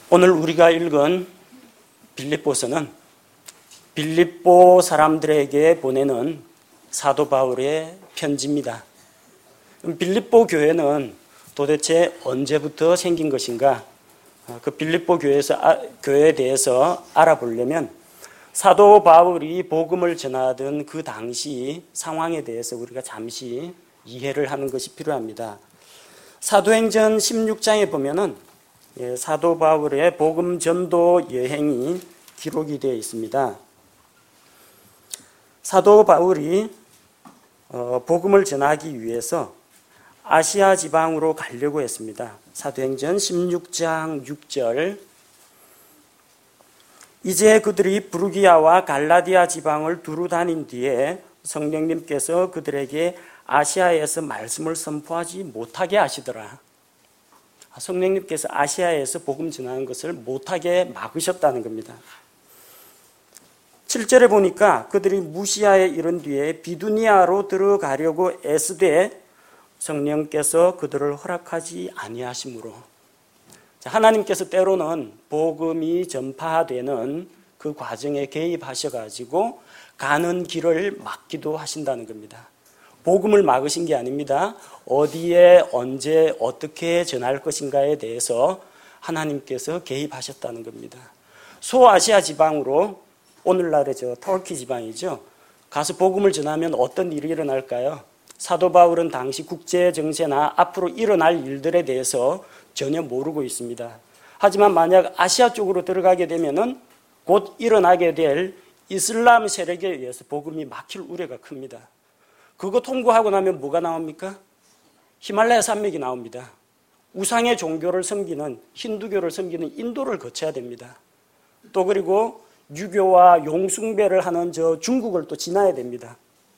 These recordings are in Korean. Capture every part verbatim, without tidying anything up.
오늘 우리가 읽은 빌립보서는 빌립보 사람들에게 보내는 사도 바울의 편지입니다. 빌립보 교회는 도대체 언제부터 생긴 것인가? 그 빌립보 교회에서, 아, 교회에 대해서 알아보려면 사도 바울이 복음을 전하던 그 당시 상황에 대해서 우리가 잠시 이해를 하는 것이 필요합니다. 사도행전 십육 장에 보면은 사도 바울의 복음 전도 여행이 기록이 되어 있습니다. 사도 바울이 복음을 전하기 위해서 아시아 지방으로 가려고 했습니다. 사도행전 십육 장 육 절. 이제 그들이 부르기아와 갈라디아 지방을 두루 다닌 뒤에 성령님께서 그들에게 아시아에서 말씀을 선포하지 못하게 하시더라. 성령님께서 아시아에서 복음 전하는 것을 못하게 막으셨다는 겁니다. 칠 절에 보니까 그들이 무시아에 이른 뒤에 비두니아로 들어가려고 애쓰되 성령께서 그들을 허락하지 아니하심으로, 하나님께서 때로는 복음이 전파되는 그 과정에 개입하셔가지고 가는 길을 막기도 하신다는 겁니다. 복음을 막으신 게 아닙니다. 어디에 언제 어떻게 전할 것인가에 대해서 하나님께서 개입하셨다는 겁니다. 소아시아 지방으로, 오늘날의 저 터키 지방이죠, 가서 복음을 전하면 어떤 일이 일어날까요? 사도 바울은 당시 국제 정세나 앞으로 일어날 일들에 대해서 전혀 모르고 있습니다. 하지만 만약 아시아 쪽으로 들어가게 되면은 곧 일어나게 될 이슬람 세력에 의해서 복음이 막힐 우려가 큽니다. 그거 통과하고 나면 뭐가 나옵니까? 히말라야 산맥이 나옵니다. 우상의 종교를 섬기는, 힌두교를 섬기는 인도를 거쳐야 됩니다. 또 그리고 유교와 용숭배를 하는 저 중국을 또 지나야 됩니다.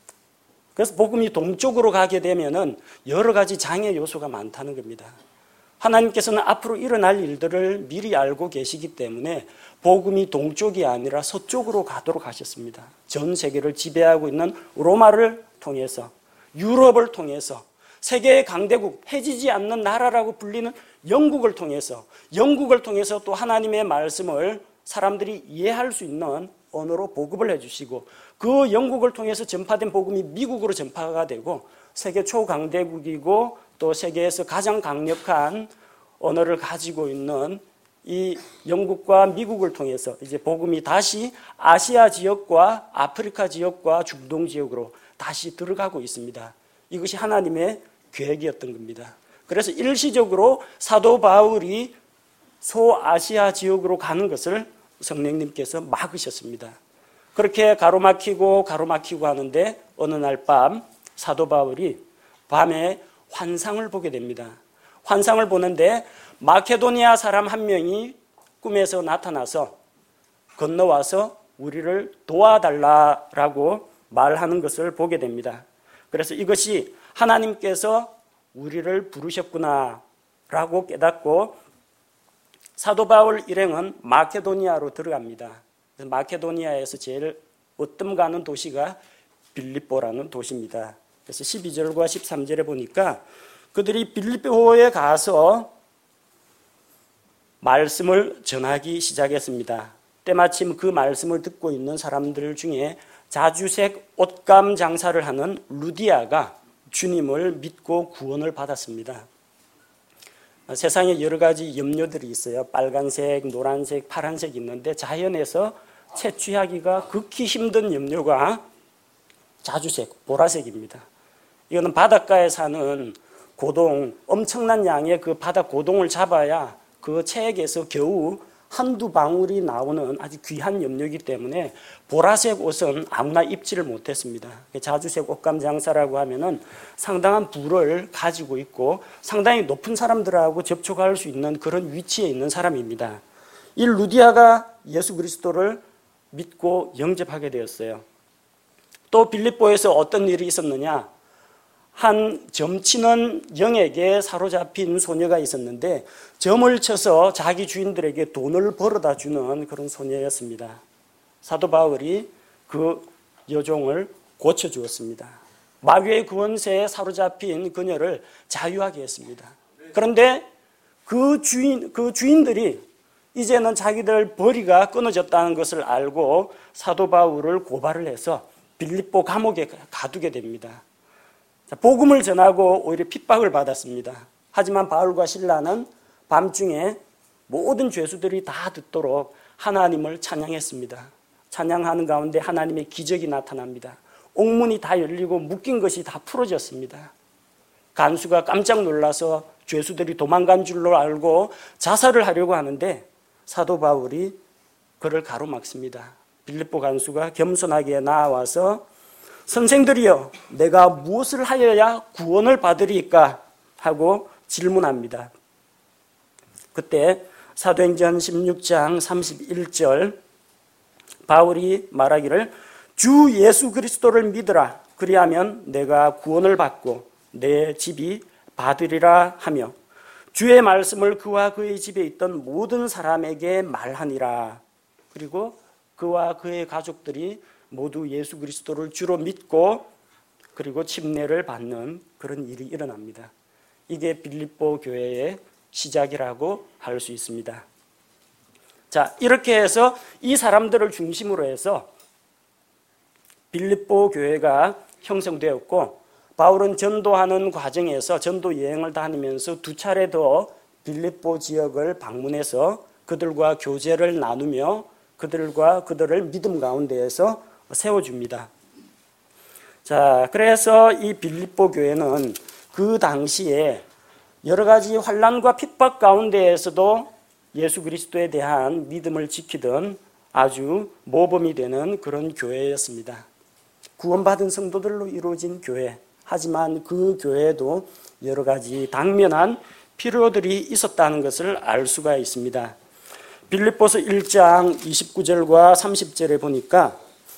그래서 복음이 동쪽으로 가게 되면은 여러 가지 장애 요소가 많다는 겁니다. 하나님께서는 앞으로 일어날 일들을 미리 알고 계시기 때문에 복음이 동쪽이 아니라 서쪽으로 가도록 하셨습니다. 전 세계를 지배하고 있는 로마를 통해서, 유럽을 통해서, 세계의 강대국, 해지지 않는 나라라고 불리는 영국을 통해서, 영국을 통해서 또 하나님의 말씀을 사람들이 이해할 수 있는 언어로 보급을 해주시고, 그 영국을 통해서 전파된 복음이 미국으로 전파가 되고, 세계 초강대국이고 또 세계에서 가장 강력한 언어를 가지고 있는 이 영국과 미국을 통해서 이제 복음이 다시 아시아 지역과 아프리카 지역과 중동 지역으로 다시 들어가고 있습니다. 이것이 하나님의 계획이었던 겁니다. 그래서 일시적으로 사도 바울이 소아시아 지역으로 가는 것을 성령님께서 막으셨습니다. 그렇게 가로막히고 가로막히고 하는데 어느 날 밤 사도 바울이 밤에 환상을 보게 됩니다. 환상을 보는데 마케도니아 사람 한 명이 꿈에서 나타나서 건너와서 우리를 도와달라라고 말하는 것을 보게 됩니다. 그래서 이것이 하나님께서 우리를 부르셨구나라고 깨닫고 사도 바울 일행은 마케도니아로 들어갑니다. 그래서 마케도니아에서 제일 으뜸 가는 도시가 빌립보라는 도시입니다. 그래서 십이 절과 십삼 절에 보니까 그들이 빌립보에 가서 말씀을 전하기 시작했습니다. 때마침 그 말씀을 듣고 있는 사람들 중에 자주색 옷감 장사를 하는 루디아가 주님을 믿고 구원을 받았습니다. 세상에 여러 가지 염료들이 있어요. 빨간색, 노란색, 파란색이 있는데 자연에서 채취하기가 극히 힘든 염료가 자주색, 보라색입니다. 이거는 바닷가에 사는 고동, 엄청난 양의 그 바다 고동을 잡아야 그 체액에서 겨우 한두 방울이 나오는 아주 귀한 염료이기 때문에 보라색 옷은 아무나 입지를 못했습니다. 자주색 옷감 장사라고 하면은 상당한 부를 가지고 있고 상당히 높은 사람들하고 접촉할 수 있는 그런 위치에 있는 사람입니다. 이 루디아가 예수 그리스도를 믿고 영접하게 되었어요. 또 빌립보에서 어떤 일이 있었느냐? 한 점치는 영에게 사로잡힌 소녀가 있었는데 점을 쳐서 자기 주인들에게 돈을 벌어다 주는 그런 소녀였습니다. 사도 바울이 그 여종을 고쳐주었습니다. 마귀의 권세에 사로잡힌 그녀를 자유하게 했습니다. 그런데 그 주인, 그 주인들이 이제는 자기들 벌이가 끊어졌다는 것을 알고 사도 바울을 고발을 해서 빌립보 감옥에 가두게 됩니다. 복음을 전하고 오히려 핍박을 받았습니다. 하지만 바울과 실라는 밤중에 모든 죄수들이 다 듣도록 하나님을 찬양했습니다. 찬양하는 가운데 하나님의 기적이 나타납니다. 옥문이 다 열리고 묶인 것이 다 풀어졌습니다. 간수가 깜짝 놀라서 죄수들이 도망간 줄로 알고 자살을 하려고 하는데 사도 바울이 그를 가로막습니다. 빌립보 간수가 겸손하게 나와서 선생들이여, 내가 무엇을 하여야 구원을 받으리까 하고 질문합니다. 그때 사도행전 십육 장 삼십일 절 바울이 말하기를 주 예수 그리스도를 믿으라. 그리하면 내가 구원을 받고 내 집이 받으리라 하며 주의 말씀을 그와 그의 집에 있던 모든 사람에게 말하니라. 그리고 그와 그의 가족들이 모두 예수 그리스도를 주로 믿고 그리고 침례를 받는 그런 일이 일어납니다. 이게 빌립보 교회의 시작이라고 할 수 있습니다. 자, 이렇게 해서 이 사람들을 중심으로 해서 빌립보 교회가 형성되었고 바울은 전도하는 과정에서 전도 여행을 다니면서 두 차례 더 빌립보 지역을 방문해서 그들과 교제를 나누며 그들과 그들을 믿음 가운데에서 세워줍니다. 자, 그래서 이 빌립보 교회는 그 당시에 여러 가지 환난과 핍박 가운데에서도 예수 그리스도에 대한 믿음을 지키던 아주 모범이 되는 그런 교회였습니다. 구원받은 성도들로 이루어진 교회. 하지만 그 교회에도 여러 가지 당면한 필요들이 있었다는 것을 알 수가 있습니다. 빌립보서 일 장 이십구 절과 삼십 절에 보니까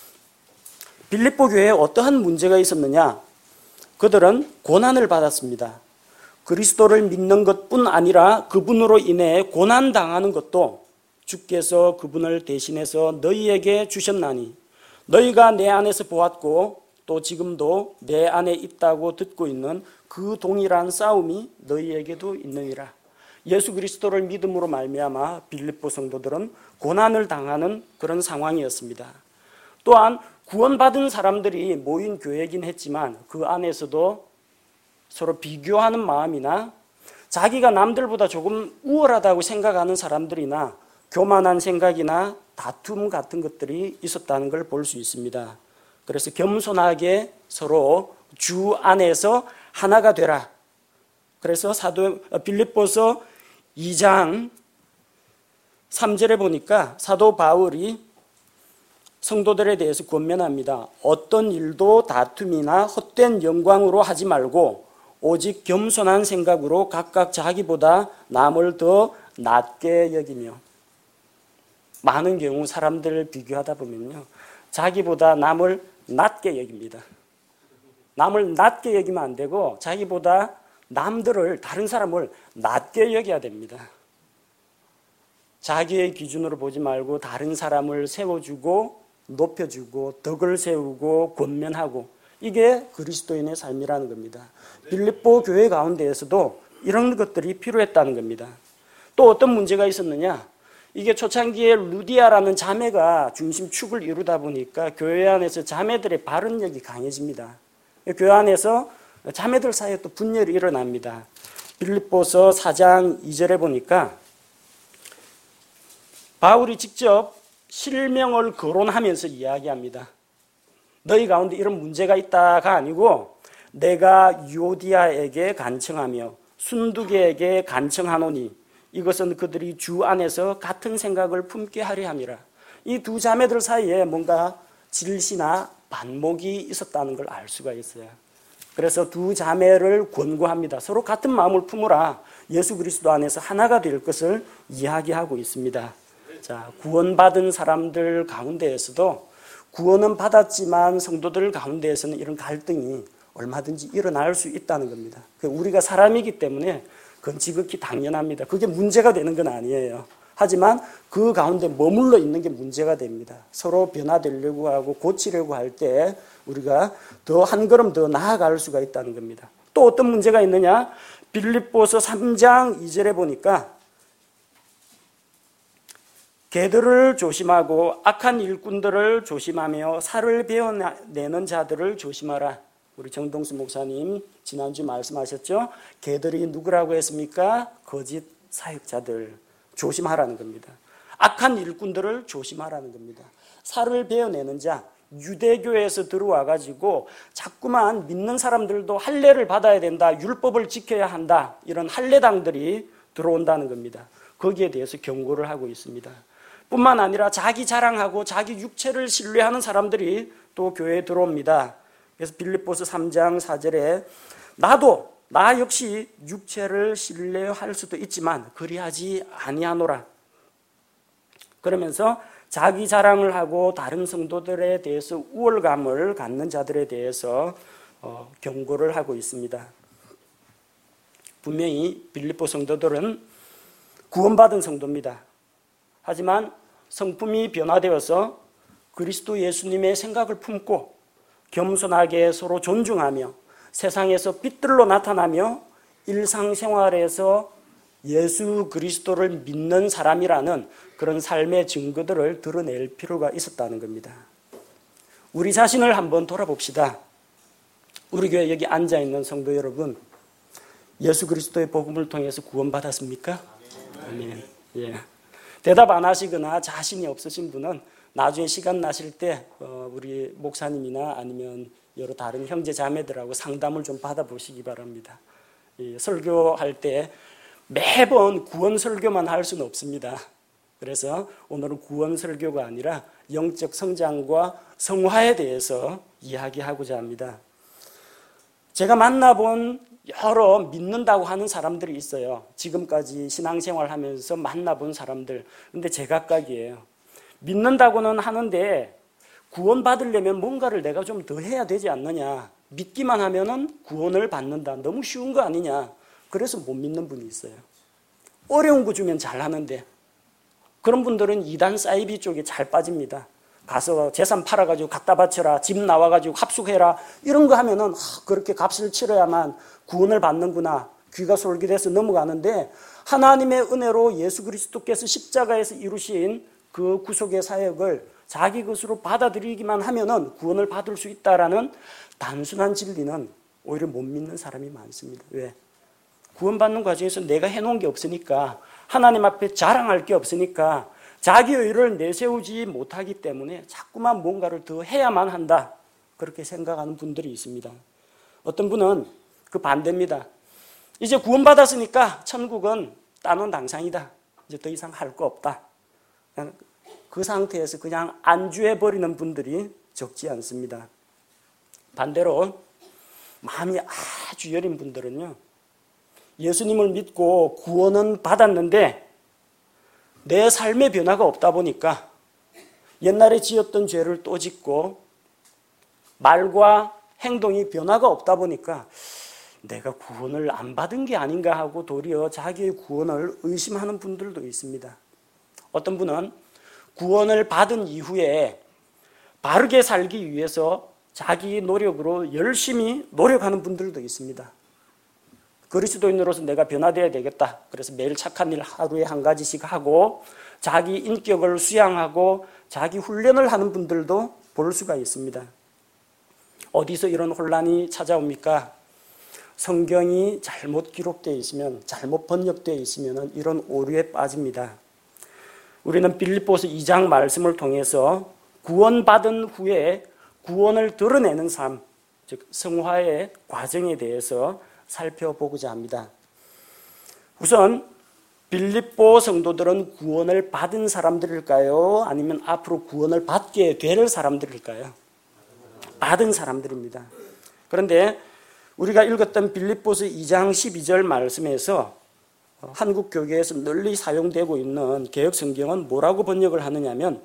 빌립보 교회에 어떠한 문제가 있었느냐? 그들은 고난을 받았습니다. 그리스도를 믿는 것뿐 아니라 그분으로 인해 고난당하는 것도 주께서 그분을 대신해서 너희에게 주셨나니 너희가 내 안에서 보았고 또 지금도 내 안에 있다고 듣고 있는 그 동일한 싸움이 너희에게도 있느니라. 예수 그리스도를 믿음으로 말미암아 빌립보 성도들은 고난을 당하는 그런 상황이었습니다. 또한 구원받은 사람들이 모인 교회이긴 했지만 그 안에서도 서로 비교하는 마음이나 자기가 남들보다 조금 우월하다고 생각하는 사람들이나 교만한 생각이나 다툼 같은 것들이 있었다는 걸 볼 수 있습니다. 그래서 겸손하게 서로 주 안에서 하나가 되라. 그래서 사도 빌립보서 이 장 삼 절에 보니까 사도 바울이 성도들에 대해서 권면합니다. 어떤 일도 다툼이나 헛된 영광으로 하지 말고 오직 겸손한 생각으로 각각 자기보다 남을 더 낮게 여기며, 많은 경우 사람들을 비교하다 보면요, 자기보다 남을 낮게 여깁니다. 남을 낮게 여기면 안 되고 자기보다 남들을, 다른 사람을 낮게 여겨야 됩니다. 자기의 기준으로 보지 말고 다른 사람을 세워주고 높여주고 덕을 세우고 권면하고, 이게 그리스도인의 삶이라는 겁니다. 빌립보 교회 가운데에서도 이런 것들이 필요했다는 겁니다. 또 어떤 문제가 있었느냐? 이게 초창기에 루디아라는 자매가 중심축을 이루다 보니까 교회 안에서 자매들의 발언력이 강해집니다. 교회 안에서 자매들 사이에 또 분열이 일어납니다. 빌립보서 사 장 이 절에 보니까 바울이 직접 실명을 거론하면서 이야기합니다. 너희 가운데 이런 문제가 있다가 아니고 내가 유오디아에게 간청하며 순두계에게 간청하노니 이것은 그들이 주 안에서 같은 생각을 품게 하려 함이라. 이 두 자매들 사이에 뭔가 질시나 반목이 있었다는 걸 알 수가 있어요. 그래서 두 자매를 권고합니다. 서로 같은 마음을 품으라. 예수 그리스도 안에서 하나가 될 것을 이야기하고 있습니다. 자, 구원받은 사람들 가운데에서도 구원은 받았지만 성도들 가운데에서는 이런 갈등이 얼마든지 일어날 수 있다는 겁니다. 우리가 사람이기 때문에 그건 지극히 당연합니다. 그게 문제가 되는 건 아니에요. 하지만 그 가운데 머물러 있는 게 문제가 됩니다. 서로 변화되려고 하고 고치려고 할 때 우리가 더 한 걸음 더 나아갈 수가 있다는 겁니다. 또 어떤 문제가 있느냐? 빌립보서 삼 장 이 절에 보니까 개들을 조심하고 악한 일꾼들을 조심하며 살을 베어내는 자들을 조심하라. 우리 정동수 목사님 지난주 말씀하셨죠? 개들이 누구라고 했습니까? 거짓 사역자들 조심하라는 겁니다. 악한 일꾼들을 조심하라는 겁니다. 살을 베어내는 자, 유대교에서 들어와 가지고 자꾸만 믿는 사람들도 할례를 받아야 된다, 율법을 지켜야 한다, 이런 할례당들이 들어온다는 겁니다. 거기에 대해서 경고를 하고 있습니다. 뿐만 아니라 자기 자랑하고 자기 육체를 신뢰하는 사람들이 또 교회에 들어옵니다. 그래서 빌립보서 삼 장 사 절에 나도 나 역시 육체를 신뢰할 수도 있지만 그리하지 아니하노라. 그러면서 자기 자랑을 하고 다른 성도들에 대해서 우월감을 갖는 자들에 대해서 어, 경고를 하고 있습니다. 분명히 빌립보 성도들은 구원받은 성도입니다. 하지만 성품이 변화되어서 그리스도 예수님의 생각을 품고 겸손하게 서로 존중하며 세상에서 빛들로 나타나며 일상생활에서 예수 그리스도를 믿는 사람이라는 그런 삶의 증거들을 드러낼 필요가 있었다는 겁니다. 우리 자신을 한번 돌아봅시다. 우리 교회 여기 앉아있는 성도 여러분, 예수 그리스도의 복음을 통해서 구원받았습니까? 아멘. 예. 대답 안 하시거나 자신이 없으신 분은 나중에 시간 나실 때 우리 목사님이나 아니면 여러 다른 형제 자매들하고 상담을 좀 받아보시기 바랍니다. 설교할 때 매번 구원 설교만 할 수는 없습니다. 그래서 오늘은 구원 설교가 아니라 영적 성장과 성화에 대해서 이야기하고자 합니다. 제가 만나본 여러 믿는다고 하는 사람들이 있어요. 지금까지 신앙생활 하면서 만나본 사람들. 근데 제각각이에요. 믿는다고는 하는데 구원받으려면 뭔가를 내가 좀 더 해야 되지 않느냐. 믿기만 하면은 구원을 받는다. 너무 쉬운 거 아니냐. 그래서 못 믿는 분이 있어요. 어려운 거 주면 잘하는데 그런 분들은 이단 사이비 쪽에 잘 빠집니다. 가서 재산 팔아가지고 갖다 바쳐라, 집 나와가지고 합숙해라, 이런 거 하면은 그렇게 값을 치러야만 구원을 받는구나, 귀가 솔깃해서 넘어가는데 하나님의 은혜로 예수 그리스도께서 십자가에서 이루신 그 구속의 사역을 자기 것으로 받아들이기만 하면은 구원을 받을 수 있다라는 단순한 진리는 오히려 못 믿는 사람이 많습니다. 왜? 구원받는 과정에서 내가 해놓은 게 없으니까, 하나님 앞에 자랑할 게 없으니까 자기 의를 내세우지 못하기 때문에 자꾸만 뭔가를 더 해야만 한다, 그렇게 생각하는 분들이 있습니다. 어떤 분은 그 반대입니다. 이제 구원받았으니까 천국은 따놓은 당상이다, 이제 더 이상 할 거 없다. 그 상태에서 그냥 안주해버리는 분들이 적지 않습니다. 반대로 마음이 아주 여린 분들은요, 예수님을 믿고 구원은 받았는데 내 삶의 변화가 없다 보니까 옛날에 지었던 죄를 또 짓고 말과 행동이 변화가 없다 보니까 내가 구원을 안 받은 게 아닌가 하고 도리어 자기의 구원을 의심하는 분들도 있습니다. 어떤 분은 구원을 받은 이후에 바르게 살기 위해서 자기 노력으로 열심히 노력하는 분들도 있습니다. 그리스도인으로서 내가 변화되어야 되겠다. 그래서 매일 착한 일 하루에 한 가지씩 하고 자기 인격을 수양하고 자기 훈련을 하는 분들도 볼 수가 있습니다. 어디서 이런 혼란이 찾아옵니까? 성경이 잘못 기록되어 있으면, 잘못 번역되어 있으면 이런 오류에 빠집니다. 우리는 빌립보서 이 장 말씀을 통해서 구원받은 후에 구원을 드러내는 삶, 즉 성화의 과정에 대해서 살펴보고자 합니다. 우선 빌립보 성도들은 구원을 받은 사람들일까요? 아니면 앞으로 구원을 받게 될 사람들일까요? 받은 사람들입니다. 그런데 우리가 읽었던 빌립보서 이 장 십이 절 말씀에서 한국 교계에서 널리 사용되고 있는 개역 성경은 뭐라고 번역을 하느냐면,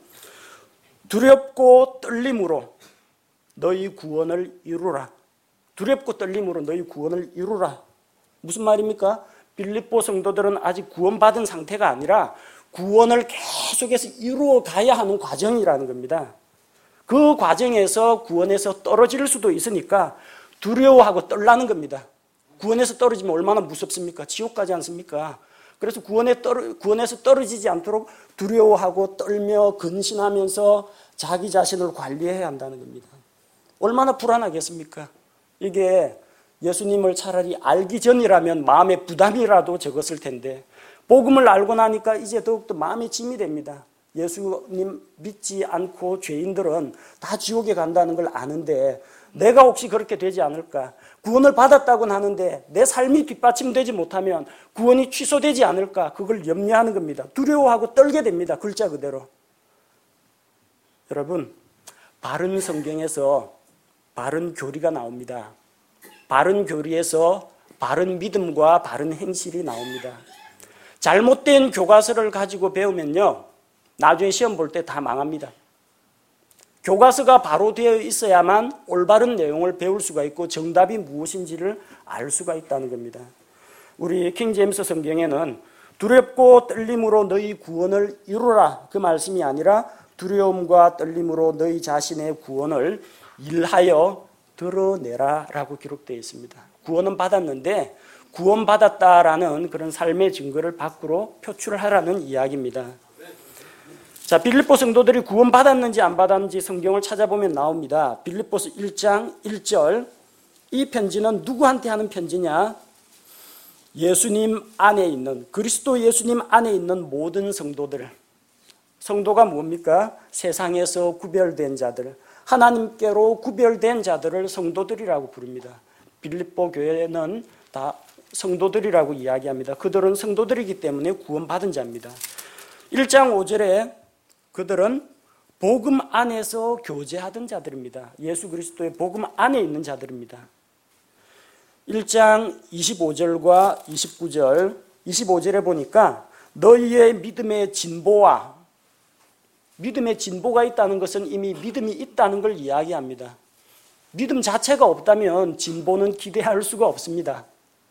두렵고 떨림으로 너희 구원을 이루라. 두렵고 떨림으로 너희 구원을 이루라. 무슨 말입니까? 빌립보 성도들은 아직 구원받은 상태가 아니라 구원을 계속해서 이루어 가야 하는 과정이라는 겁니다. 그 과정에서 구원에서 떨어질 수도 있으니까 두려워하고 떨라는 겁니다. 구원에서 떨어지면 얼마나 무섭습니까? 지옥 가지 않습니까? 그래서 구원에 떨어, 구원에서 떨어지지 않도록 두려워하고 떨며 근신하면서 자기 자신을 관리해야 한다는 겁니다. 얼마나 불안하겠습니까? 이게 예수님을 차라리 알기 전이라면 마음의 부담이라도 적었을 텐데 복음을 알고 나니까 이제 더욱더 마음의 짐이 됩니다. 예수님 믿지 않고 죄인들은 다 지옥에 간다는 걸 아는데 내가 혹시 그렇게 되지 않을까? 구원을 받았다고는 하는데 내 삶이 뒷받침되지 못하면 구원이 취소되지 않을까? 그걸 염려하는 겁니다. 두려워하고 떨게 됩니다. 글자 그대로. 여러분, 바른 성경에서 바른 교리가 나옵니다. 바른 교리에서 바른 믿음과 바른 행실이 나옵니다. 잘못된 교과서를 가지고 배우면요, 나중에 시험 볼 때 다 망합니다. 교과서가 바로 되어 있어야만 올바른 내용을 배울 수가 있고 정답이 무엇인지를 알 수가 있다는 겁니다. 우리 킹제임스 성경에는 두렵고 떨림으로 너희 구원을 이루라, 그 말씀이 아니라 두려움과 떨림으로 너희 자신의 구원을 일하여 드러내라 라고 기록되어 있습니다. 구원은 받았는데 구원받았다라는 그런 삶의 증거를 밖으로 표출하라는 이야기입니다. 자, 빌립보 성도들이 구원받았는지 안 받았는지 성경을 찾아보면 나옵니다. 빌립보서 일 장 일 절, 이 편지는 누구한테 하는 편지냐? 예수님 안에 있는, 그리스도 예수님 안에 있는 모든 성도들. 성도가 뭡니까? 세상에서 구별된 자들, 하나님께로 구별된 자들을 성도들이라고 부릅니다. 빌립보 교회는 다 성도들이라고 이야기합니다. 그들은 성도들이기 때문에 구원받은 자입니다. 일 장 오 절에 그들은 복음 안에서 교제하던 자들입니다. 예수 그리스도의 복음 안에 있는 자들입니다. 일 장 이십오 절과 이십구 절, 이십오 절에 보니까 너희의 믿음의 진보와, 믿음의 진보가 있다는 것은 이미 믿음이 있다는 걸 이야기합니다. 믿음 자체가 없다면 진보는 기대할 수가 없습니다.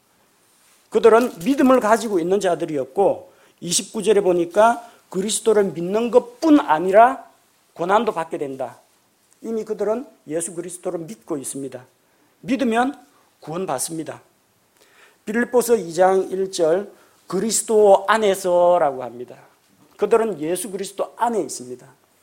그들은 믿음을 가지고 있는 자들이었고, 이십구 절에 보니까 그리스도를 믿는 것뿐 아니라 고난도 받게 된다. 이미 그들은 예수 그리스도를 믿고 있습니다. 믿으면 구원받습니다. 빌립보서 이 장 일 절, 그리스도 안에서라고 합니다. 그들은 예수 그리스도 안에 있습니다.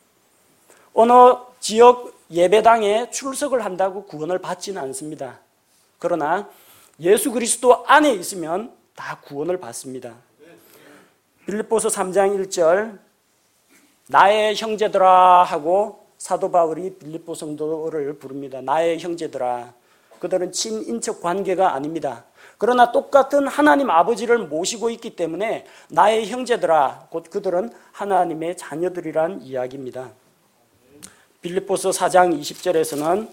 어느 지역 예배당에 출석을 한다고 구원을 받지는 않습니다. 그러나 예수 그리스도 안에 있으면 다 구원을 받습니다. 빌립보서 삼 장 일 절, 나의 형제들아 하고 사도 바울이 빌립보 성도를 부릅니다. 나의 형제들아. 그들은 친인척 관계가 아닙니다. 그러나 똑같은 하나님 아버지를 모시고 있기 때문에 나의 형제들아, 곧 그들은 하나님의 자녀들이란 이야기입니다. 빌립보서 사 장 이십 절에서는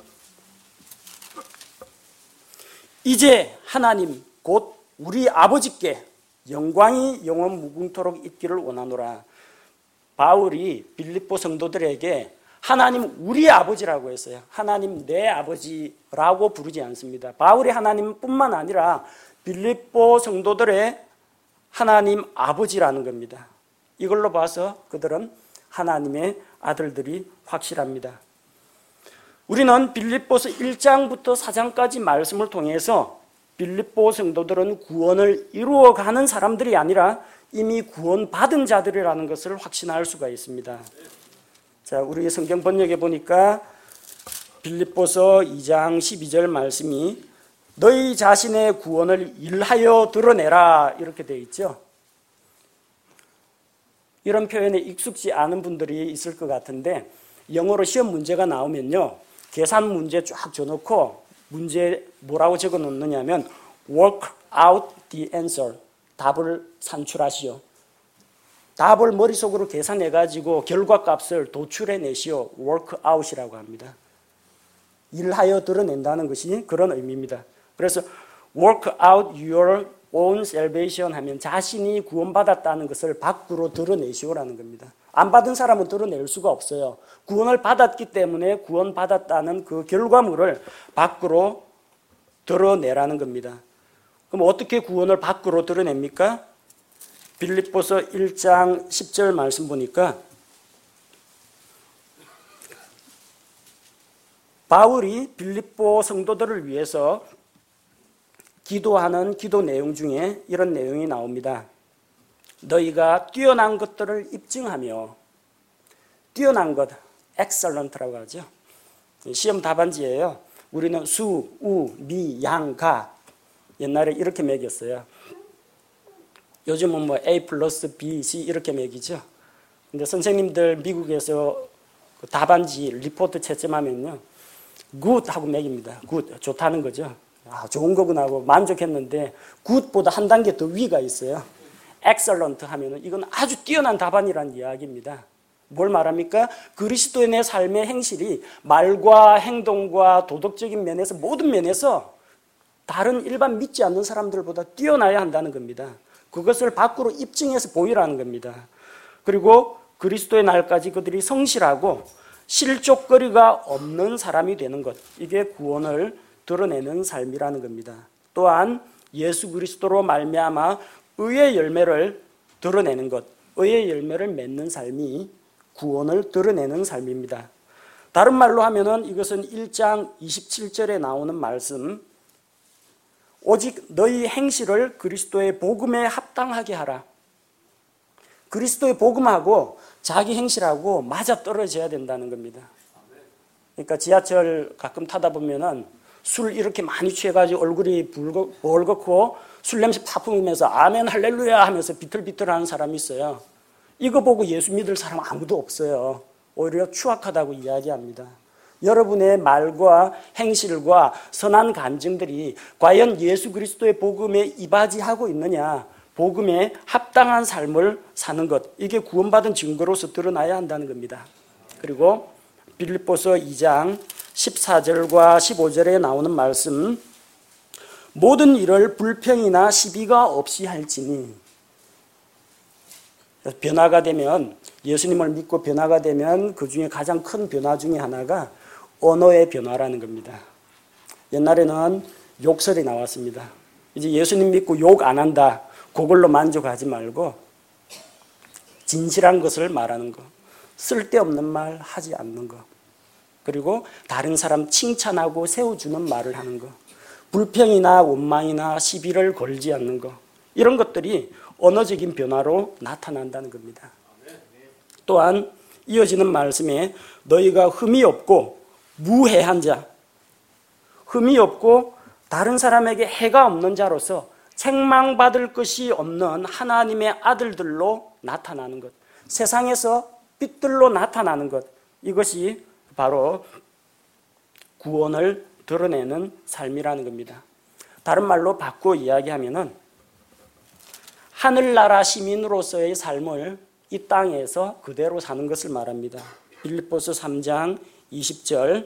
이제 하나님 곧 우리 아버지께 영광이 영원 무궁토록 있기를 원하노라. 바울이 빌립보 성도들에게 하나님 우리 아버지라고 했어요. 하나님 내 아버지라고 부르지 않습니다. 바울이 하나님뿐만 아니라 빌립보 성도들의 하나님 아버지라는 겁니다. 이걸로 봐서 그들은 하나님의 아들들이 확실합니다. 우리는 빌립보서 일 장부터 사 장까지 말씀을 통해서 빌립보 성도들은 구원을 이루어가는 사람들이 아니라 이미 구원받은 자들이라는 것을 확신할 수가 있습니다. 자, 우리 성경 번역에 보니까 빌립보서 이 장 십이 절 말씀이 너희 자신의 구원을 일하여 드러내라 이렇게 되어 있죠. 이런 표현에 익숙지 않은 분들이 있을 것 같은데 영어로 시험 문제가 나오면요, 계산 문제 쫙 줘놓고 문제 뭐라고 적어 놓느냐면 work out the answer, 답을 산출하시오. 답을 머릿속으로 계산해가지고 결과값을 도출해내시오. work out이라고 합니다. 일하여 드러낸다는 것이 그런 의미입니다. 그래서 work out your own salvation 하면 자신이 구원받았다는 것을 밖으로 드러내시오라는 겁니다. 안 받은 사람은 드러낼 수가 없어요. 구원을 받았기 때문에 구원받았다는 그 결과물을 밖으로 드러내라는 겁니다. 그럼 어떻게 구원을 밖으로 드러냅니까? 빌립보서 일 장 십 절 말씀 보니까 바울이 빌립보 성도들을 위해서 기도하는 기도 내용 중에 이런 내용이 나옵니다. 너희가 뛰어난 것들을 입증하며, 뛰어난 것, excellent라고 하죠. 시험 답안지예요. 우리는 수, 우, 미, 양, 가 옛날에 이렇게 매겼어요. 요즘은 뭐 A 플러스 B, C 이렇게 매기죠. 근데 선생님들 미국에서 그 답안지 리포트 채점하면요, good 하고 매깁니다. good, 좋다는 거죠. 아, 좋은 거구나 하고 만족했는데 good보다 한 단계 더 위가 있어요. excellent 하면은 이건 아주 뛰어난 답안이라는 이야기입니다. 뭘 말합니까? 그리스도인의 삶의 행실이 말과 행동과 도덕적인 면에서, 모든 면에서 다른 일반 믿지 않는 사람들보다 뛰어나야 한다는 겁니다. 그것을 밖으로 입증해서 보이라는 겁니다. 그리고 그리스도의 날까지 그들이 성실하고 실족거리가 없는 사람이 되는 것, 이게 구원을 드러내는 삶이라는 겁니다. 또한 예수 그리스도로 말미암아 의의 열매를 드러내는 것, 의의 열매를 맺는 삶이 구원을 드러내는 삶입니다. 다른 말로 하면은 이것은 일 장 이십칠 절에 나오는 말씀, 오직 너희 행실을 그리스도의 복음에 합당하게 하라. 그리스도의 복음하고 자기 행실하고 맞아떨어져야 된다는 겁니다. 그러니까 지하철 가끔 타다 보면은 술 이렇게 많이 취해가지고 얼굴이 벌겋고 술 냄새 팍 풍기면서 아멘 할렐루야 하면서 비틀비틀하는 사람이 있어요. 이거 보고 예수 믿을 사람 아무도 없어요. 오히려 추악하다고 이야기합니다. 여러분의 말과 행실과 선한 감정들이 과연 예수 그리스도의 복음에 이바지하고 있느냐, 복음에 합당한 삶을 사는 것, 이게 구원받은 증거로서 드러나야 한다는 겁니다. 그리고 빌립보서 이 장 십사 절과 십오 절에 나오는 말씀, 모든 일을 불평이나 시비가 없이 할지니, 변화가 되면, 예수님을 믿고 변화가 되면 그 중에 가장 큰 변화 중에 하나가 언어의 변화라는 겁니다. 옛날에는 욕설이 나왔습니다. 이제 예수님 믿고 욕 안 한다, 그걸로 만족하지 말고 진실한 것을 말하는 거, 쓸데없는 말 하지 않는 거, 그리고 다른 사람 칭찬하고 세워주는 말을 하는 거, 불평이나 원망이나 시비를 걸지 않는 거, 이런 것들이 언어적인 변화로 나타난다는 겁니다. 또한 이어지는 말씀에 너희가 흠이 없고 무해한 자, 흠이 없고 다른 사람에게 해가 없는 자로서 책망받을 것이 없는 하나님의 아들들로 나타나는 것, 세상에서 빛들로 나타나는 것, 이것이 바로 구원을 드러내는 삶이라는 겁니다. 다른 말로 바꾸어 이야기하면은 하늘나라 시민으로서의 삶을 이 땅에서 그대로 사는 것을 말합니다. 빌립보서 삼 장 이십 절,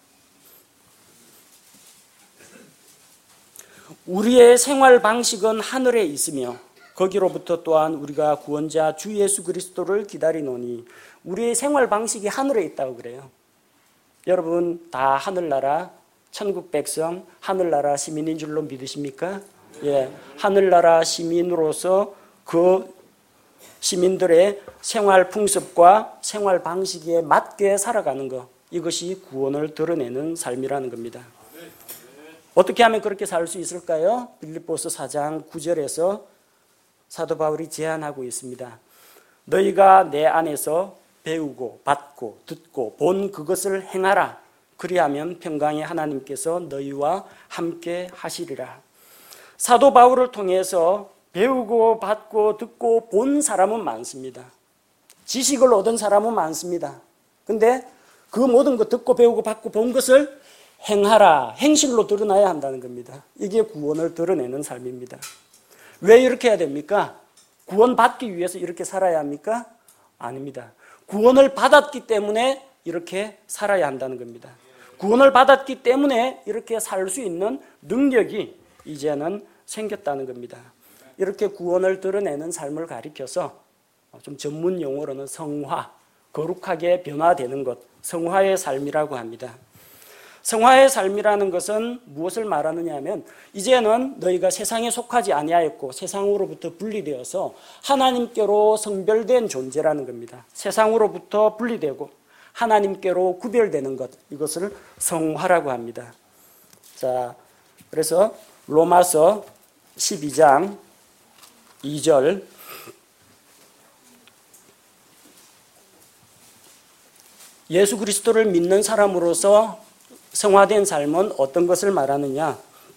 우리의 생활 방식은 하늘에 있으며 거기로부터 또한 우리가 구원자 주 예수 그리스도를 기다리노니, 우리의 생활 방식이 하늘에 있다고 그래요. 여러분 다 하늘나라 천국 백성, 하늘나라 시민인 줄로 믿으십니까? 예, 하늘나라 시민으로서 그 시민들의 생활 풍습과 생활 방식에 맞게 살아가는 것, 이것이 구원을 드러내는 삶이라는 겁니다. 어떻게 하면 그렇게 살 수 있을까요? 빌립보서 사 장 구 절에서 사도 바울이 제안하고 있습니다. 너희가 내 안에서 배우고 받고 듣고 본 그것을 행하라. 그리하면 평강의 하나님께서 너희와 함께 하시리라. 사도 바울을 통해서 배우고 받고 듣고 본 사람은 많습니다. 지식을 얻은 사람은 많습니다. 근데 그 모든 것 듣고 배우고 받고 본 것을 행하라, 행실로 드러나야 한다는 겁니다. 이게 구원을 드러내는 삶입니다. 왜 이렇게 해야 됩니까? 구원받기 위해서 이렇게 살아야 합니까? 아닙니다. 구원을 받았기 때문에 이렇게 살아야 한다는 겁니다. 구원을 받았기 때문에 이렇게 살 수 있는 능력이 이제는 생겼다는 겁니다. 이렇게 구원을 드러내는 삶을 가리켜서 좀 전문 용어로는 성화, 거룩하게 변화되는 것, 성화의 삶이라고 합니다. 성화의 삶이라는 것은 무엇을 말하느냐 하면, 이제는 너희가 세상에 속하지 아니하였고 세상으로부터 분리되어서 하나님께로 성별된 존재라는 겁니다. 세상으로부터 분리되고 하나님께로 구별되는 것, 이것을 성화라고 합니다. 자, 그래서 로마서 십이 장 이 절, 예수 그리스도를 믿는 사람으로서 성화된 삶은 어떤 것을 말하느냐?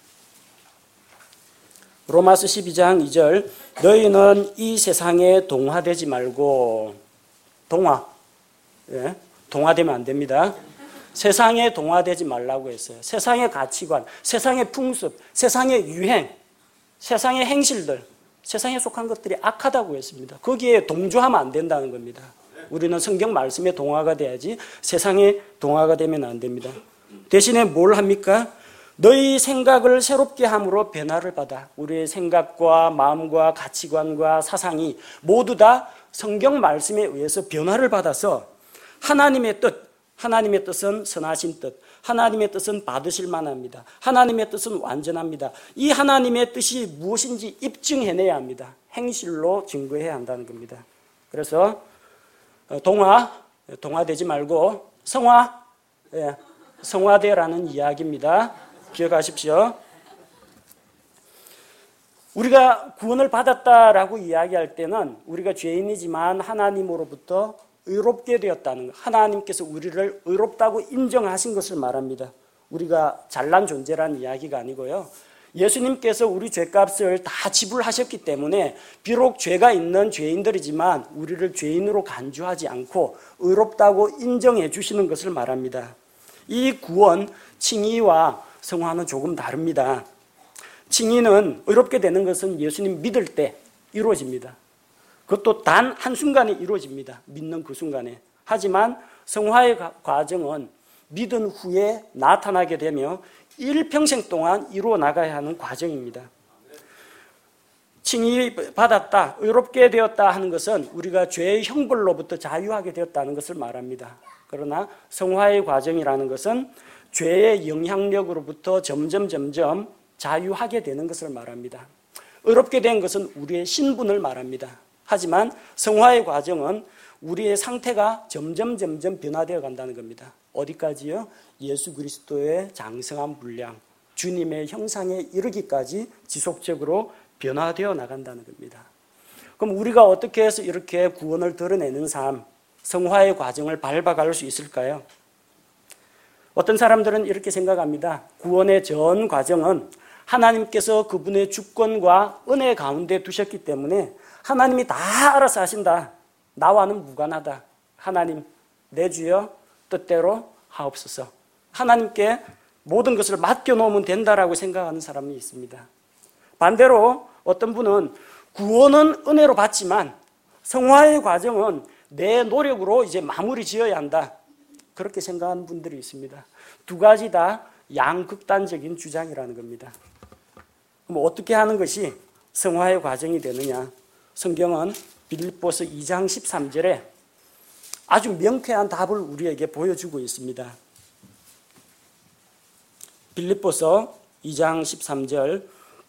로마서 십이 장 이 절, 너희는 이 세상에 동화되지 말고, 동화, 예, 동화되면 안 됩니다. 세상에 동화되지 말라고 했어요. 세상의 가치관, 세상의 풍습, 세상의 유행, 세상의 행실들, 세상에 속한 것들이 악하다고 했습니다. 거기에 동조하면 안 된다는 겁니다. 우리는 성경 말씀에 동화가 돼야지 세상에 동화가 되면 안 됩니다. 대신에 뭘 합니까? 너희 생각을 새롭게 함으로 변화를 받아. 우리의 생각과 마음과 가치관과 사상이 모두 다 성경 말씀에 의해서 변화를 받아서 하나님의 뜻, 하나님의 뜻은 선하신 뜻, 하나님의 뜻은 받으실 만합니다. 하나님의 뜻은 완전합니다. 이 하나님의 뜻이 무엇인지 입증해내야 합니다. 행실로 증거해야 한다는 겁니다. 그래서 동화, 동화되지 말고 성화, 예, 성화되라는 이야기입니다. 기억하십시오. 우리가 구원을 받았다라고 이야기할 때는 우리가 죄인이지만 하나님으로부터 의롭게 되었다는 것, 하나님께서 우리를 의롭다고 인정하신 것을 말합니다. 우리가 잘난 존재라는 이야기가 아니고요. 예수님께서 우리 죄값을 다 지불하셨기 때문에 비록 죄가 있는 죄인들이지만 우리를 죄인으로 간주하지 않고 의롭다고 인정해 주시는 것을 말합니다. 이 구원, 칭의와 성화는 조금 다릅니다. 칭의는 의롭게 되는 것은 예수님 믿을 때 이루어집니다. 그것도 단 한순간에 이루어집니다. 믿는 그 순간에. 하지만 성화의 과정은 믿은 후에 나타나게 되며 일평생 동안 이루어 나가야 하는 과정입니다. 칭의 받았다, 의롭게 되었다 하는 것은 우리가 죄의 형벌로부터 자유하게 되었다는 것을 말합니다. 그러나 성화의 과정이라는 것은 죄의 영향력으로부터 점점 점점 자유하게 되는 것을 말합니다. 의롭게 된 것은 우리의 신분을 말합니다. 하지만 성화의 과정은 우리의 상태가 점점 점점 변화되어 간다는 겁니다. 어디까지요? 예수 그리스도의 장성한 분량, 주님의 형상에 이르기까지 지속적으로 변화되어 나간다는 겁니다. 그럼 우리가 어떻게 해서 이렇게 구원을 드러내는 삶, 성화의 과정을 밟아갈 수 있을까요? 어떤 사람들은 이렇게 생각합니다. 구원의 전 과정은 하나님께서 그분의 주권과 은혜 가운데 두셨기 때문에 하나님이 다 알아서 하신다. 나와는 무관하다. 하나님, 내 주여 뜻대로 하옵소서. 하나님께 모든 것을 맡겨놓으면 된다라고 생각하는 사람이 있습니다. 반대로 어떤 분은 구원은 은혜로 받지만 성화의 과정은 내 노력으로 이제 마무리 지어야 한다. 그렇게 생각하는 분들이 있습니다. 두 가지 다 양극단적인 주장이라는 겁니다. 그럼 어떻게 하는 것이 성화의 과정이 되느냐? 성경은 빌립보서 이 장 십삼 절에 아주 명쾌한 답을 우리에게 보여주고 있습니다. 빌립보서 이 장 십삼 절,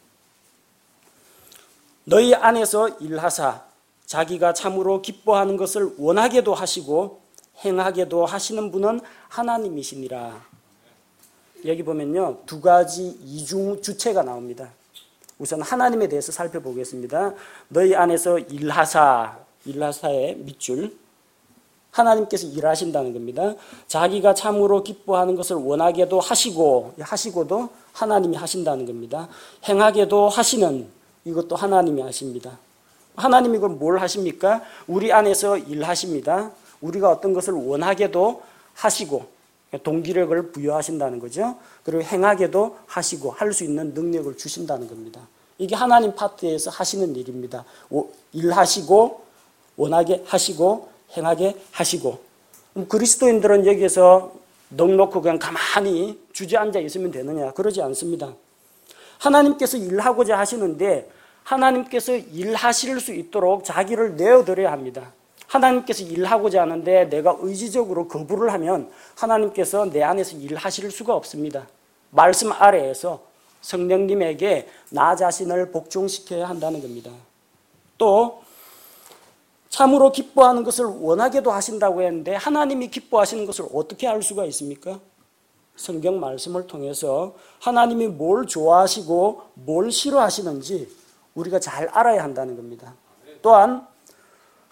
너희 안에서 일하사 자기가 참으로 기뻐하는 것을 원하게도 하시고 행하게도 하시는 분은 하나님이시니라. 여기 보면요, 두 가지 이중 주체가 나옵니다. 우선 하나님에 대해서 살펴보겠습니다. 너희 안에서 일하사, 일하사의 밑줄, 하나님께서 일하신다는 겁니다. 자기가 참으로 기뻐하는 것을 원하게도 하시고, 하시고도 하나님이 하신다는 겁니다. 행하게도 하시는, 이것도 하나님이 하십니다. 하나님이 그럼 뭘 하십니까? 우리 안에서 일하십니다. 우리가 어떤 것을 원하게도 하시고 동기력을 부여하신다는 거죠. 그리고 행하게도 하시고 할 수 있는 능력을 주신다는 겁니다. 이게 하나님 파트에서 하시는 일입니다. 일하시고 원하게 하시고 행하게 하시고. 그리스도인들은 여기에서 넉넉히 그냥 가만히 주저앉아 있으면 되느냐? 그러지 않습니다. 하나님께서 일하고자 하시는데 하나님께서 일하실 수 있도록 자기를 내어드려야 합니다. 하나님께서 일하고자 하는데 내가 의지적으로 거부를 하면 하나님께서 내 안에서 일하실 수가 없습니다. 말씀 아래에서 성령님에게 나 자신을 복종시켜야 한다는 겁니다. 또 참으로 기뻐하는 것을 원하게도 하신다고 했는데 하나님이 기뻐하시는 것을 어떻게 알 수가 있습니까? 성경 말씀을 통해서 하나님이 뭘 좋아하시고 뭘 싫어하시는지 우리가 잘 알아야 한다는 겁니다. 또한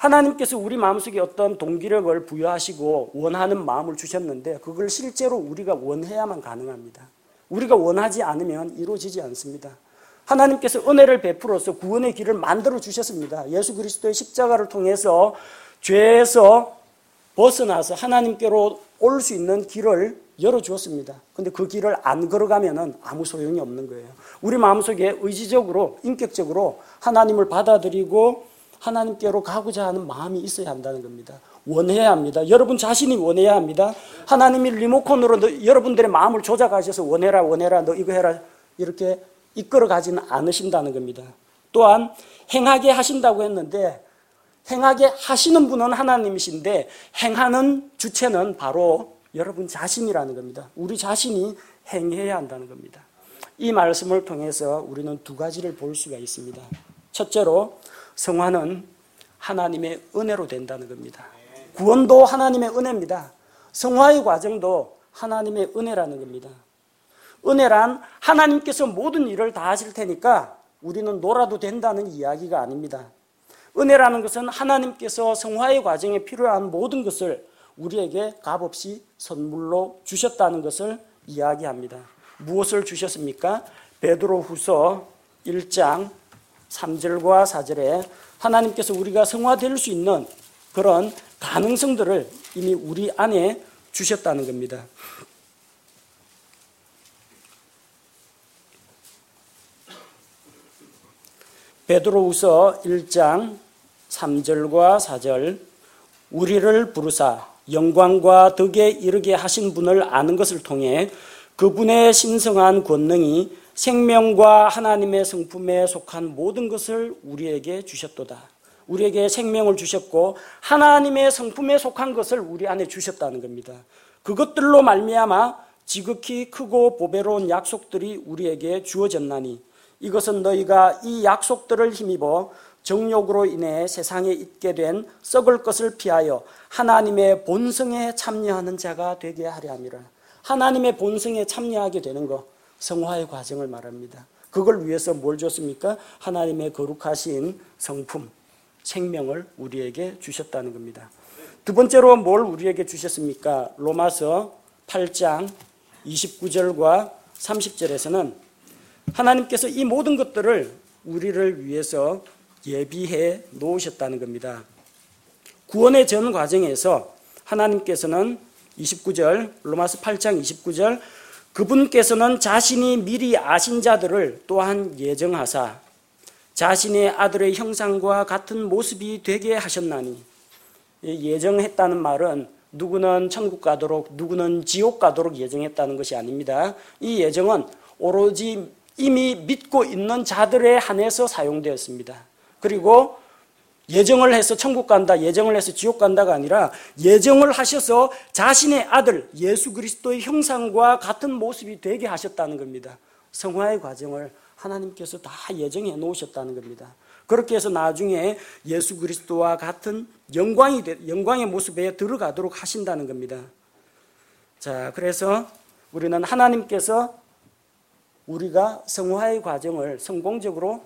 하나님께서 우리 마음속에 어떤 동기력을 부여하시고 원하는 마음을 주셨는데 그걸 실제로 우리가 원해야만 가능합니다. 우리가 원하지 않으면 이루어지지 않습니다. 하나님께서 은혜를 베풀어서 구원의 길을 만들어 주셨습니다. 예수 그리스도의 십자가를 통해서 죄에서 벗어나서 하나님께로 올 수 있는 길을 열어주었습니다. 근데 그 길을 안 걸어가면 아무 소용이 없는 거예요. 우리 마음속에 의지적으로, 인격적으로 하나님을 받아들이고 하나님께로 가고자 하는 마음이 있어야 한다는 겁니다. 원해야 합니다. 여러분 자신이 원해야 합니다. 하나님이 리모컨으로 너, 여러분들의 마음을 조작하셔서 원해라 원해라 너 이거 해라 이렇게 이끌어 가지는 않으신다는 겁니다. 또한 행하게 하신다고 했는데 행하게 하시는 분은 하나님이신데 행하는 주체는 바로 여러분 자신이라는 겁니다. 우리 자신이 행해야 한다는 겁니다. 이 말씀을 통해서 우리는 두 가지를 볼 수가 있습니다. 첫째로 성화는 하나님의 은혜로 된다는 겁니다. 구원도 하나님의 은혜입니다. 성화의 과정도 하나님의 은혜라는 겁니다. 은혜란 하나님께서 모든 일을 다 하실 테니까 우리는 놀아도 된다는 이야기가 아닙니다. 은혜라는 것은 하나님께서 성화의 과정에 필요한 모든 것을 우리에게 값없이 선물로 주셨다는 것을 이야기합니다. 무엇을 주셨습니까? 베드로후서 일 장 삼 절과 사 절에 하나님께서 우리가 성화될 수 있는 그런 가능성들을 이미 우리 안에 주셨다는 겁니다. 베드로후서 일 장 삼 절과 사 절 우리를 부르사 영광과 덕에 이르게 하신 분을 아는 것을 통해 그분의 신성한 권능이 생명과 하나님의 성품에 속한 모든 것을 우리에게 주셨도다. 우리에게 생명을 주셨고 하나님의 성품에 속한 것을 우리 안에 주셨다는 겁니다. 그것들로 말미암아 지극히 크고 보배로운 약속들이 우리에게 주어졌나니 이것은 너희가 이 약속들을 힘입어 정욕으로 인해 세상에 있게 된 썩을 것을 피하여 하나님의 본성에 참여하는 자가 되게 하려 함이라. 하나님의 본성에 참여하게 되는 것, 성화의 과정을 말합니다. 그걸 위해서 뭘 줬습니까? 하나님의 거룩하신 성품, 생명을 우리에게 주셨다는 겁니다. 두 번째로 뭘 우리에게 주셨습니까? 로마서 팔 장 이십구 절과 삼십 절에서는 하나님께서 이 모든 것들을 우리를 위해서 예비해 놓으셨다는 겁니다. 구원의 전 과정에서 하나님께서는 이십구 절, 로마서 팔 장 이십구 절 그분께서는 자신이 미리 아신 자들을 또한 예정하사 자신의 아들의 형상과 같은 모습이 되게 하셨나니 예정했다는 말은 누구는 천국 가도록 누구는 지옥 가도록 예정했다는 것이 아닙니다. 이 예정은 오로지 이미 믿고 있는 자들에 한해서 사용되었습니다. 그리고 예정을 해서 천국 간다, 예정을 해서 지옥 간다가 아니라 예정을 하셔서 자신의 아들 예수 그리스도의 형상과 같은 모습이 되게 하셨다는 겁니다. 성화의 과정을 하나님께서 다 예정해 놓으셨다는 겁니다. 그렇게 해서 나중에 예수 그리스도와 같은 영광이, 영광의 모습에 들어가도록 하신다는 겁니다. 자, 그래서 우리는 하나님께서 우리가 성화의 과정을 성공적으로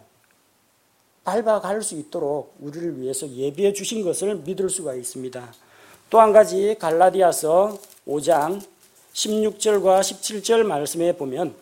밟아갈 수 있도록 우리를 위해서 예비해 주신 것을 믿을 수가 있습니다. 또 한 가지 갈라디아서 오 장 십육 절과 십칠 절 말씀에 보면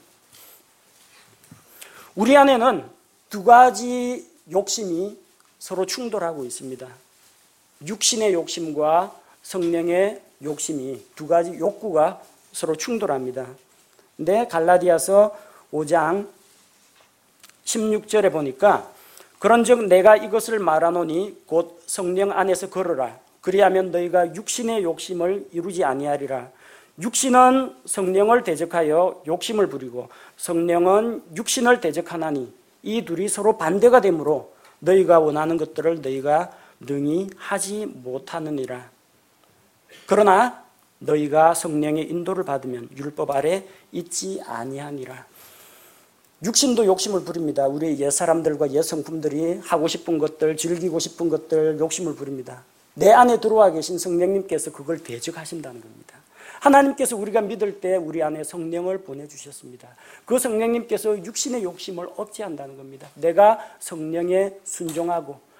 우리 안에는 두 가지 욕심이 서로 충돌하고 있습니다. 육신의 욕심과 성령의 욕심이 두 가지 욕구가 서로 충돌합니다. 근데 갈라디아서 오 장 십육 절에 보니까 그런즉 내가 이것을 말하노니 곧 성령 안에서 걸으라. 그리하면 너희가 육신의 욕심을 이루지 아니하리라. 육신은 성령을 대적하여 욕심을 부리고 성령은 육신을 대적하나니 이 둘이 서로 반대가 되므로 너희가 원하는 것들을 너희가 능히 하지 못하느니라. 그러나 너희가 성령의 인도를 받으면 율법 아래 있지 아니하니라. 육신도 욕심을 부립니다. 우리 옛사람들과 옛성품들이 하고 싶은 것들, 즐기고 싶은 것들, 욕심을 부립니다. 내 안에 들어와 계신 성령님께서 그걸 대적하신다는 겁니다. 하나님께서 우리가 믿을 때 우리 안에 성령을 보내주셨습니다. 그 성령님께서 육신의 욕심을 억제한다는 겁니다. 내가 성령에 순종하고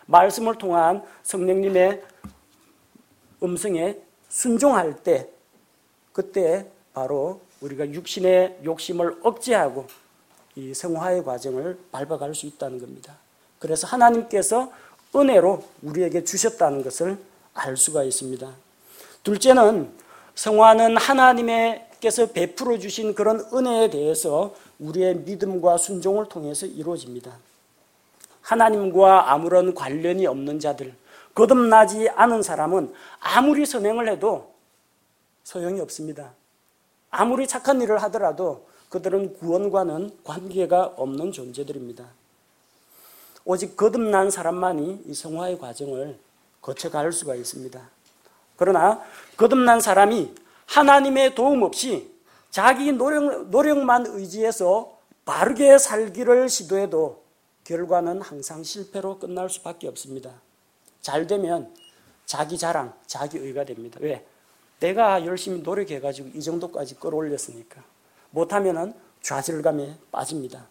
말씀을 통한 성령님의 음성에 순종할 때, 그때 바로 우리가 육신의 욕심을 억제하고 이 성화의 과정을 밟아갈 수 있다는 겁니다. 그래서 하나님께서 은혜로 우리에게 주셨다는 것을 알 수가 있습니다. 둘째는 성화는 하나님께서 베풀어 주신 그런 은혜에 대해서 우리의 믿음과 순종을 통해서 이루어집니다. 하나님과 아무런 관련이 없는 자들, 거듭나지 않은 사람은 아무리 선행을 해도 소용이 없습니다. 아무리 착한 일을 하더라도 그들은 구원과는 관계가 없는 존재들입니다. 오직 거듭난 사람만이 이 성화의 과정을 거쳐갈 수가 있습니다. 그러나 거듭난 사람이 하나님의 도움 없이 자기 노력, 노력만 의지해서 바르게 살기를 시도해도 결과는 항상 실패로 끝날 수밖에 없습니다. 잘 되면 자기 자랑, 자기 의가 됩니다. 왜? 내가 열심히 노력해가지고 이 정도까지 끌어올렸으니까. 못하면 좌절감에 빠집니다.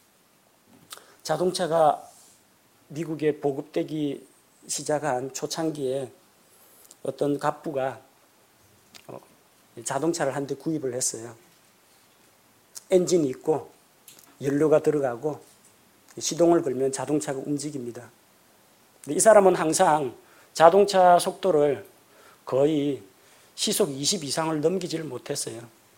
자동차가 미국에 보급되기 시작한 초창기에 어떤 갑부가 자동차를 한 대 구입을 했어요. 엔진이 있고 연료가 들어가고 시동을 걸면 자동차가 움직입니다. 근데 이 사람은 항상 자동차 속도를 거의 시속 이십 이상을 넘기지를 못했어요.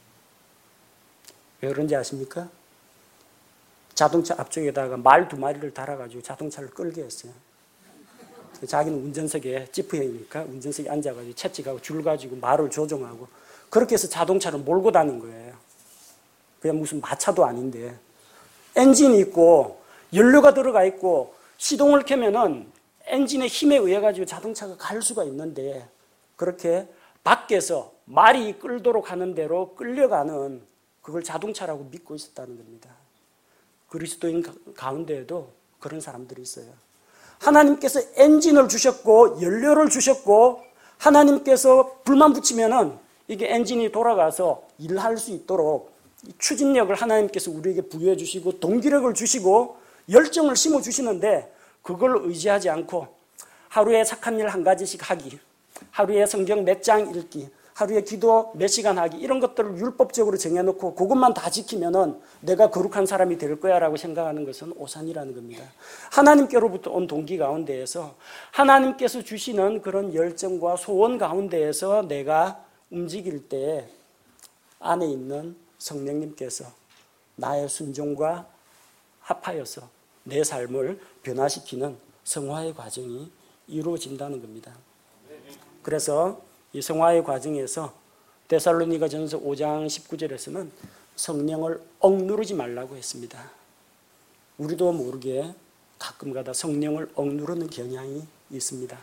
왜 그런지 아십니까? 자동차 앞쪽에다가 말 두 마리를 달아가지고 자동차를 끌게 했어요. 자기는 운전석에 지프형이니까 운전석에 앉아가지고 채찍하고 줄 가지고 말을 조종하고 그렇게 해서 자동차를 몰고 다닌 거예요. 그냥 무슨 마차도 아닌데. 엔진이 있고 연료가 들어가 있고 시동을 켜면은 엔진의 힘에 의해 가지고 자동차가 갈 수가 있는데 그렇게 밖에서 말이 끌도록 하는 대로 끌려가는 그걸 자동차라고 믿고 있었다는 겁니다. 그리스도인 가운데에도 그런 사람들이 있어요. 하나님께서 엔진을 주셨고 연료를 주셨고 하나님께서 불만 붙이면은 이게 엔진이 돌아가서 일할 수 있도록 추진력을 하나님께서 우리에게 부여해 주시고 동기력을 주시고 열정을 심어 주시는데 그걸 의지하지 않고 하루에 착한 일 한 가지씩 하기, 하루에 성경 몇 장 읽기, 하루에 기도 몇 시간 하기 이런 것들을 율법적으로 정해놓고 그것만 다 지키면은 내가 거룩한 사람이 될 거야 라고 생각하는 것은 오산이라는 겁니다. 하나님께로부터 온 동기 가운데에서 하나님께서 주시는 그런 열정과 소원 가운데에서 내가 움직일 때 안에 있는 성령님께서 나의 순종과 합하여서 내 삶을 변화시키는 성화의 과정이 이루어진다는 겁니다. 그래서 이 성화의 과정에서 데살로니가전서 오 장 십구 절에서는 성령을 억누르지 말라고 했습니다. 우리도 모르게 가끔가다 성령을 억누르는 경향이 있습니다.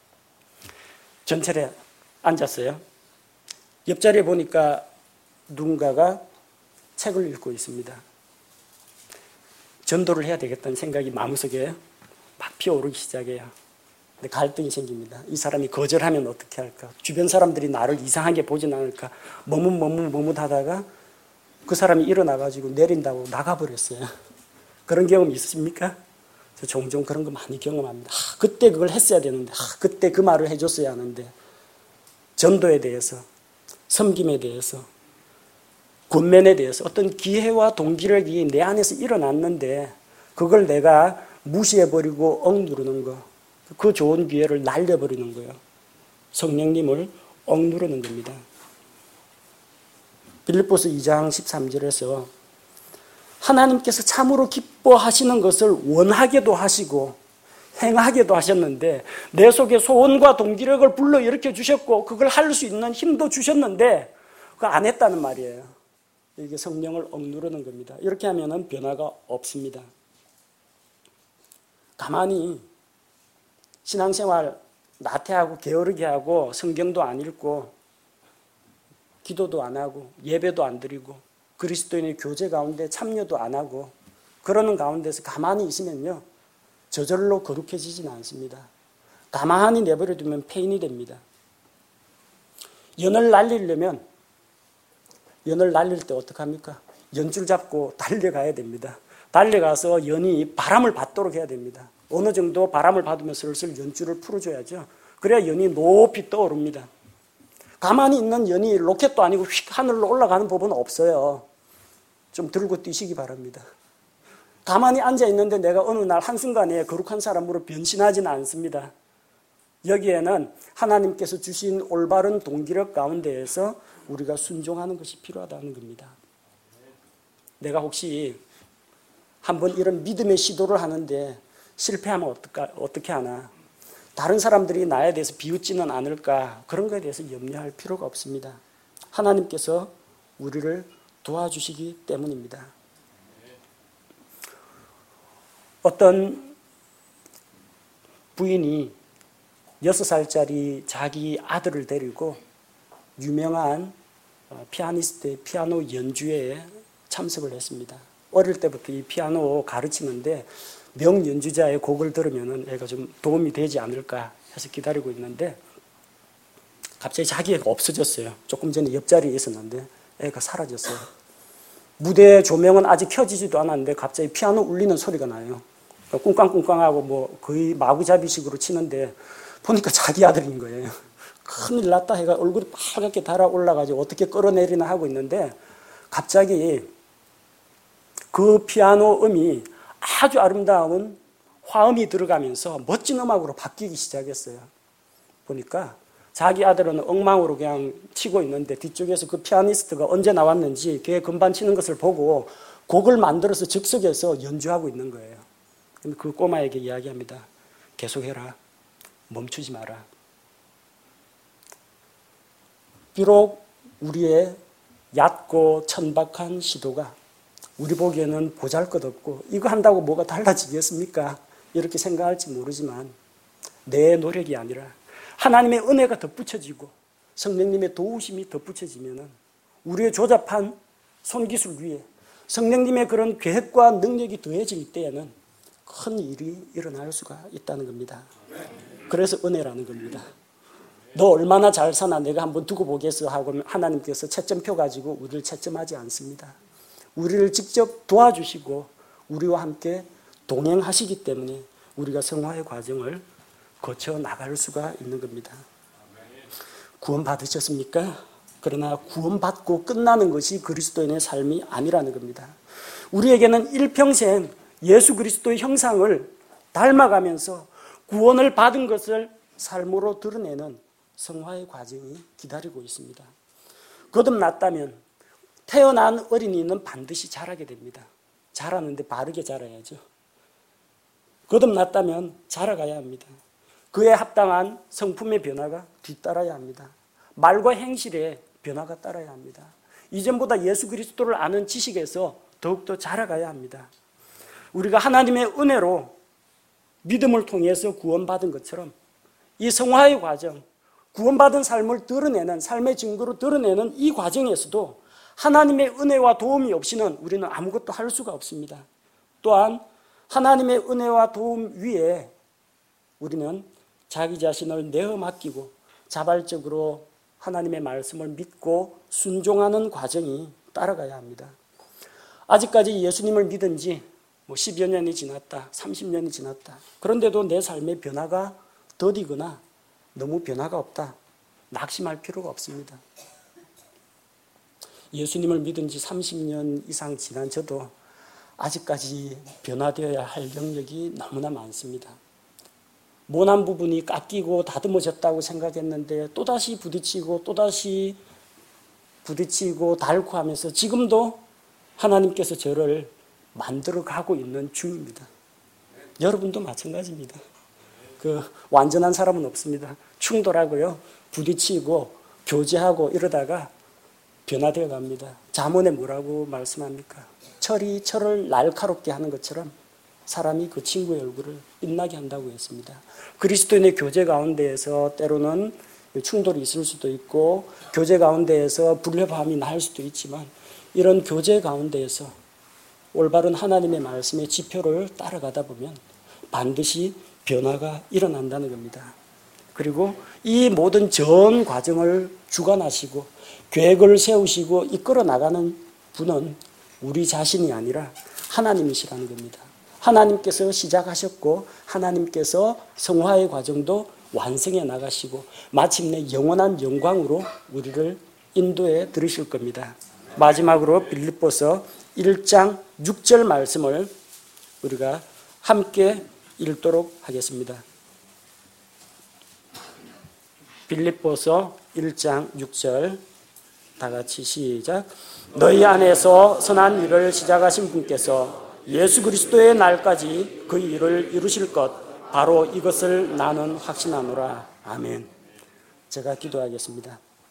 전철에 앉았어요. 옆자리에 보니까 누군가가 책을 읽고 있습니다. 전도를 해야 되겠다는 생각이 마음속에 막 피어오르기 시작해요. 근데 갈등이 생깁니다. 이 사람이 거절하면 어떻게 할까? 주변 사람들이 나를 이상하게 보진 않을까? 머뭇머뭇머뭇하다가 그 사람이 일어나가지고 내린다고 나가버렸어요. 그런 경험 있으십니까? 저 종종 그런 거 많이 경험합니다. 아, 그때 그걸 했어야 되는데, 아, 그때 그 말을 해줬어야 하는데, 전도에 대해서, 섬김에 대해서, 권면에 대해서 어떤 기회와 동기력이 내 안에서 일어났는데 그걸 내가 무시해버리고 억누르는 거, 그 좋은 기회를 날려버리는 거예요. 성령님을 억누르는 겁니다. 빌립보서 이 장 십삼 절에서 하나님께서 참으로 기뻐하시는 것을 원하게도 하시고 행하게도 하셨는데 내 속에 소원과 동기력을 불러일으켜 주셨고 그걸 할 수 있는 힘도 주셨는데 그거 안 했다는 말이에요. 이게 성령을 억누르는 겁니다. 이렇게 하면은 변화가 없습니다. 가만히 신앙생활 나태하고 게으르게 하고 성경도 안 읽고 기도도 안 하고 예배도 안 드리고 그리스도인의 교제 가운데 참여도 안 하고 그러는 가운데서 가만히 있으면요 저절로 거룩해지지는 않습니다. 가만히 내버려두면 폐인이 됩니다. 연을 날리려면 연을 날릴 때 어떡합니까? 연줄 잡고 달려가야 됩니다. 달려가서 연이 바람을 받도록 해야 됩니다. 어느 정도 바람을 받으면 슬슬 연줄을 풀어줘야죠. 그래야 연이 높이 떠오릅니다. 가만히 있는 연이 로켓도 아니고 휙 하늘로 올라가는 법은 없어요. 좀 들고 뛰시기 바랍니다. 가만히 앉아있는데 내가 어느 날 한순간에 거룩한 사람으로 변신하지는 않습니다. 여기에는 하나님께서 주신 올바른 동기력 가운데에서 우리가 순종하는 것이 필요하다는 겁니다. 내가 혹시 한번 이런 믿음의 시도를 하는데 실패하면 어떡하, 어떻게 하나? 다른 사람들이 나에 대해서 비웃지는 않을까? 그런 것에 대해서 염려할 필요가 없습니다. 하나님께서 우리를 도와주시기 때문입니다. 어떤 부인이 여섯 살짜리 자기 아들을 데리고 유명한 피아니스트의 피아노 연주회에 참석을 했습니다. 어릴 때부터 이 피아노 가르치는데 명연주자의 곡을 들으면 애가 좀 도움이 되지 않을까 해서 기다리고 있는데 갑자기 자기 애가 없어졌어요. 조금 전에 옆자리에 있었는데 애가 사라졌어요. 무대 조명은 아직 켜지지도 않았는데 갑자기 피아노 울리는 소리가 나요. 꿍깡꿍깡하고 뭐 거의 마구잡이식으로 치는데 보니까 자기 아들인 거예요. 큰일 났다 해가 얼굴이 빨갛게 달아올라가지고 어떻게 끌어내리나 하고 있는데 갑자기 그 피아노 음이 아주 아름다운 화음이 들어가면서 멋진 음악으로 바뀌기 시작했어요. 보니까 자기 아들은 엉망으로 그냥 치고 있는데 뒤쪽에서 그 피아니스트가 언제 나왔는지 걔 건반 치는 것을 보고 곡을 만들어서 즉석에서 연주하고 있는 거예요. 그 꼬마에게 이야기합니다. 계속해라. 멈추지 마라. 비록 우리의 얕고 천박한 시도가 우리 보기에는 보잘것없고 이거 한다고 뭐가 달라지겠습니까? 이렇게 생각할지 모르지만 내 노력이 아니라 하나님의 은혜가 덧붙여지고 성령님의 도우심이 덧붙여지면 우리의 조잡한 손기술 위에 성령님의 그런 계획과 능력이 더해질 때에는 큰 일이 일어날 수가 있다는 겁니다. 그래서 은혜라는 겁니다. 너 얼마나 잘 사나 내가 한번 두고 보겠어 하고 하나님께서 채점표 가지고 우리를 채점하지 않습니다. 우리를 직접 도와주시고 우리와 함께 동행하시기 때문에 우리가 성화의 과정을 거쳐 나갈 수가 있는 겁니다. 구원 받으셨습니까? 그러나 구원받고 끝나는 것이 그리스도인의 삶이 아니라는 겁니다. 우리에게는 일평생 예수 그리스도의 형상을 닮아가면서 구원을 받은 것을 삶으로 드러내는 성화의 과정이 기다리고 있습니다. 거듭났다면 태어난 어린이는 반드시 자라게 됩니다. 자라는데 바르게 자라야죠. 거듭났다면 자라가야 합니다. 그에 합당한 성품의 변화가 뒤따라야 합니다. 말과 행실에 변화가 따라야 합니다. 이전보다 예수 그리스도를 아는 지식에서 더욱더 자라가야 합니다. 우리가 하나님의 은혜로 믿음을 통해서 구원받은 것처럼 이 성화의 과정, 구원받은 삶을 드러내는, 삶의 증거로 드러내는 이 과정에서도 하나님의 은혜와 도움이 없이는 우리는 아무것도 할 수가 없습니다. 또한 하나님의 은혜와 도움 위에 우리는 자기 자신을 내어 맡기고 자발적으로 하나님의 말씀을 믿고 순종하는 과정이 따라가야 합니다. 아직까지 예수님을 믿은 지 뭐 십여 년이 지났다, 삼십 년이 지났다. 그런데도 내 삶의 변화가 더디거나 너무 변화가 없다. 낙심할 필요가 없습니다. 예수님을 믿은 지 삼십 년 이상 지난 저도 아직까지 변화되어야 할 영역이 너무나 많습니다. 모난 부분이 깎이고 다듬어졌다고 생각했는데 또다시 부딪히고 또다시 부딪히고 닳고 하면서 지금도 하나님께서 저를 만들어가고 있는 중입니다. 여러분도 마찬가지입니다. 그 완전한 사람은 없습니다. 충돌하고요, 부딪히고 교제하고 이러다가 변화되어 갑니다. 잠언에 뭐라고 말씀합니까? 철이 철을 날카롭게 하는 것처럼 사람이 그 친구의 얼굴을 빛나게 한다고 했습니다. 그리스도인의 교제 가운데에서 때로는 충돌이 있을 수도 있고 교제 가운데에서 불협화음이 날 수도 있지만 이런 교제 가운데에서 올바른 하나님의 말씀의 지표를 따라가다 보면 반드시 변화가 일어난다는 겁니다. 그리고 이 모든 전 과정을 주관하시고 계획을 세우시고 이끌어 나가는 분은 우리 자신이 아니라 하나님이시라는 겁니다. 하나님께서 시작하셨고 하나님께서 성화의 과정도 완성해 나가시고 마침내 영원한 영광으로 우리를 인도해 들으실 겁니다. 마지막으로 빌립보서 일 장 육 절 말씀을 우리가 함께 읽도록 하겠습니다. 빌립보서 일 장 육 절 다 같이 시작. 너희 안에서 선한 일을 시작하신 분께서 예수 그리스도의 날까지 그 일을 이루실 것 바로 이것을 나는 확신하노라. 아멘. 제가 기도하겠습니다.